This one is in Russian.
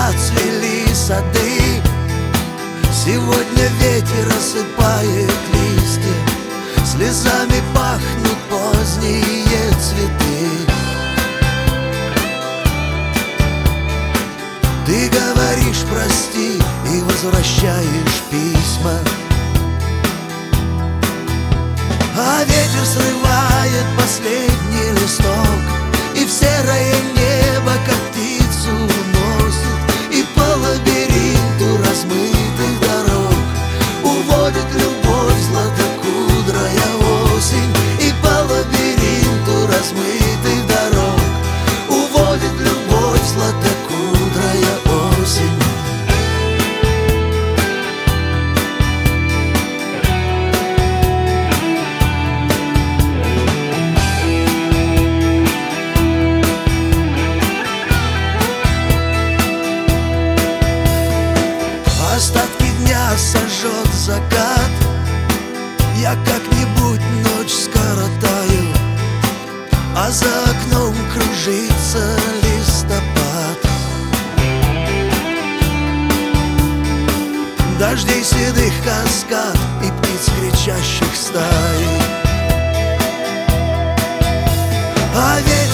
зацвели сады. Сегодня ветер осыпает листья, слезами пахнут поздние цветы. Ты говоришь прости и возвращаешь письма, а ветер срывает последний листок, и в серое небо как птицу уносит, и по лабиринту размытых дорог уводит любовь златокудрая осень. И по лабиринту размытых дорог уводит любовь златокудрая осень. Остатки дня сожжет закат, я как-нибудь ночь скоротаю, а за окном кружится листопад. Дождей седых каскад и птиц кричащих стаи, а ветер